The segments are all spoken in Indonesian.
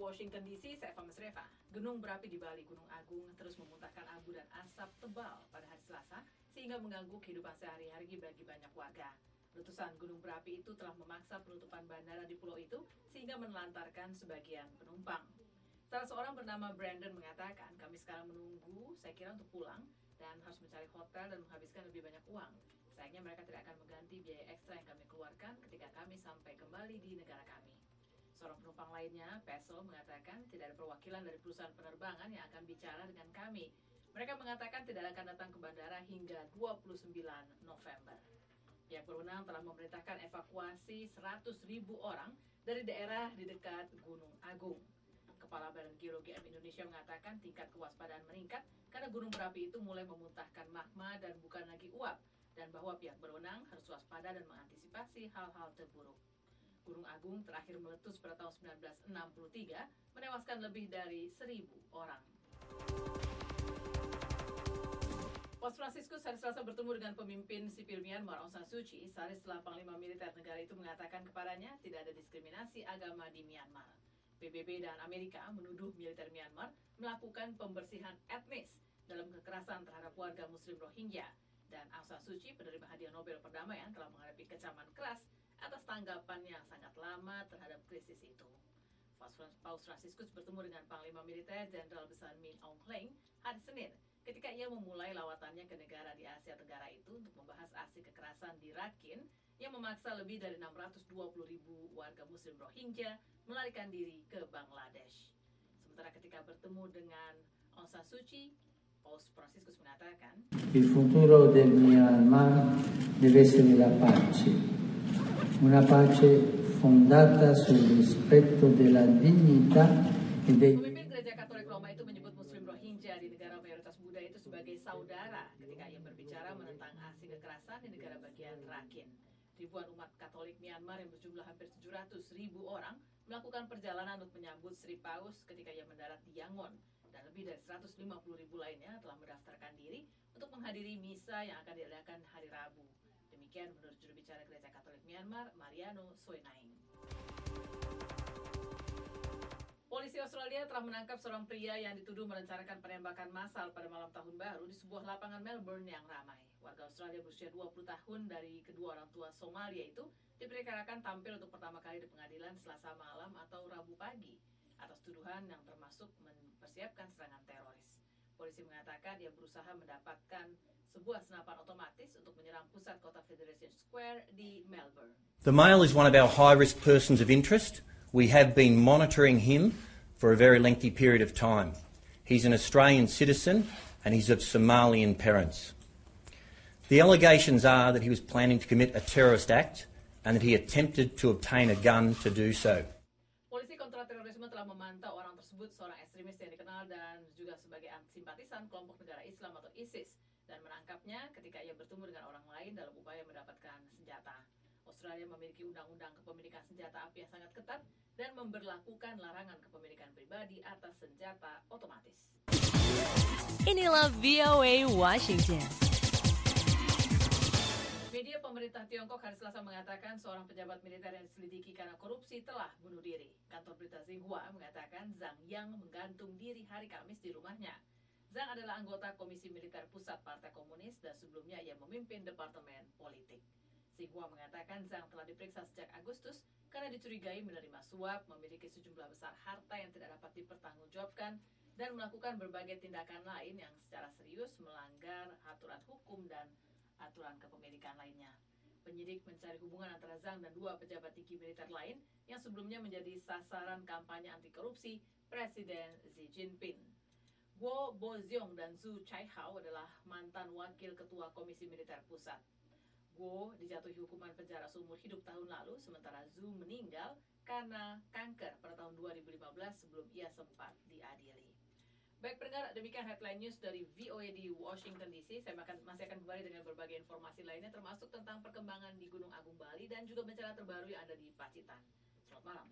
Washington DC, saya Fama Sreva. Gunung berapi di Bali, Gunung Agung, terus memuntahkan abu dan asap tebal pada hari Selasa, sehingga mengganggu kehidupan sehari-hari bagi banyak warga. Letusan gunung berapi itu telah memaksa penutupan bandara di pulau itu, sehingga menelantarkan sebagian penumpang. Salah seorang bernama Brandon mengatakan, kami sekarang menunggu, saya kira untuk pulang, dan harus mencari hotel dan menghabiskan lebih banyak uang. Sayangnya mereka tidak akan mengganti biaya ekstra yang kami keluarkan ketika kami sampai kembali di negara kami. Seorang penumpang lainnya, Pesel, mengatakan tidak ada perwakilan dari perusahaan penerbangan yang akan bicara dengan kami. Mereka mengatakan tidak akan datang ke bandara hingga 29 November. Pihak berwenang telah memerintahkan evakuasi 100.000 orang dari daerah di dekat Gunung Agung. Kepala Badan Geologi Indonesia mengatakan tingkat kewaspadaan meningkat karena gunung berapi itu mulai memuntahkan magma dan bukan lagi uap, dan bahwa pihak berwenang harus waspada dan mengantisipasi hal-hal terburuk. Gunung Agung terakhir meletus pada tahun 1963, menewaskan lebih dari 1.000 orang. Paus Fransiskus hari Selasa bertemu dengan pemimpin sipil Myanmar Aung San Suu Kyi sehari setelah Panglima Militer negara itu mengatakan kepadanya tidak ada diskriminasi agama di Myanmar. PBB dan Amerika menuduh militer Myanmar melakukan pembersihan etnis dalam kekerasan terhadap warga Muslim Rohingya, dan Aung San Suu Kyi, penerima hadiah Nobel Perdamaian, telah menghadapi kecaman keras atas tanggapan yang sangat lama terhadap krisis itu. Paus Fransiskus bertemu dengan Panglima Militer Jenderal Besar Min Aung Hlaing hari Senin ketika ia memulai lawatannya ke negara di Asia Tenggara itu untuk membahas aksi kekerasan di Rakhine yang memaksa lebih dari 620.000 warga Muslim Rohingya melarikan diri ke Bangladesh. Sementara ketika bertemu dengan Aung San Suu Kyi, Paus Fransiskus mengatakan, Il futuro del Myanmar deve essere la pace. Una pace fondata sul rispetto della dignità e dei... Pemimpin Gereja Katolik Roma itu menyebut Muslim Rohingya di negara mayoritas Buddha itu sebagai saudara ketika ia berbicara menentang aksi kekerasan di negara bagian Rakhine. Ribuan umat Katolik Myanmar yang berjumlah hampir 700.000 orang melakukan perjalanan untuk menyambut Sri Paus ketika ia mendarat di Yangon, dan lebih dari 150.000 lainnya telah mendaftarkan diri untuk menghadiri misa yang akan diadakan hari Rabu. Demikian menurut juru bicara Gereja Katolik Myanmar, Mariano Soenaing. Polisi Australia telah menangkap seorang pria yang dituduh merencanakan penembakan massal pada malam tahun baru di sebuah lapangan Melbourne yang ramai. Warga Australia berusia 20 tahun dari kedua orang tua Somalia itu diperkirakan tampil untuk pertama kali di pengadilan Selasa malam atau Rabu pagi atas tuduhan yang termasuk mempersiapkan serangan teroris. Polisi mengatakan dia berusaha mendapatkan sebuah senapan otomatis untuk menyerang pusat kota Federation Square di Melbourne. The male is one of our high-risk persons of interest. We have been monitoring him for a very lengthy period of time. He's an Australian citizen and he's of Somalian parents. The allegations are that he was planning to commit a terrorist act and that he attempted to obtain a gun to do so. Polisi kontraterorisme telah memantau orang tersebut, seorang ekstremis yang dikenal dan juga sebagai simpatisan kelompok negara Islam atau ISIS, dan menangkapnya ketika ia bertemu dengan orang lain dalam upaya mendapatkan senjata. Australia memiliki undang-undang kepemilikan senjata api yang sangat ketat dan memberlakukan larangan kepemilikan pribadi atas senjata otomatis. Inilah VOA Washington. Media pemerintah Tiongkok hari Selasa mengatakan seorang pejabat militer yang diselidiki karena korupsi telah bunuh diri. Kantor berita Xinhua mengatakan Zhang Yang menggantung diri hari Kamis di rumahnya. Zhang adalah anggota Komisi Militer Pusat Partai Komunis dan sebelumnya ia memimpin Departemen Politik. Xinhua mengatakan Zhang telah diperiksa sejak Agustus karena dicurigai menerima suap, memiliki sejumlah besar harta yang tidak dapat dipertanggungjawabkan, dan melakukan berbagai tindakan lain yang secara serius melanggar aturan hukum dan aturan kepemilikan lainnya. Penyidik mencari hubungan antara Zhang dan dua pejabat tinggi militer lain yang sebelumnya menjadi sasaran kampanye anti korupsi Presiden Xi Jinping. Guo Boziong dan Zhu Chaihao adalah mantan wakil ketua Komisi Militer Pusat. Guo dijatuhi hukuman penjara seumur hidup tahun lalu, sementara Zhu meninggal karena kanker pada tahun 2015 sebelum ia sempat diadili. Baik pendengar, demikian headline news dari VOA di Washington DC. Saya masih akan kembali dengan berbagai informasi lainnya, termasuk tentang perkembangan di Gunung Agung Bali dan juga bencana terbaru yang ada di Pacitan. Selamat malam.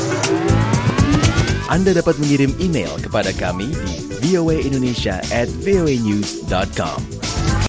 Anda dapat mengirim email kepada kami di voaindonesia@voanews.com.